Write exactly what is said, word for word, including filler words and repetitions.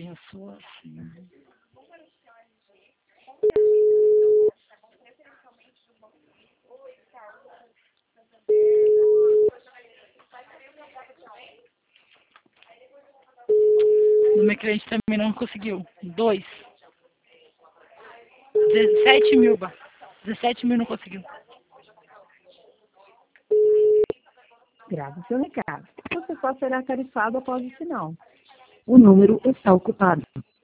eu sou assim. O meu cliente também não conseguiu. Dois. dezessete mil, bah. dezessete mil não conseguiu. Grave seu recado. Você só será tarifado após o sinal. O número está ocupado.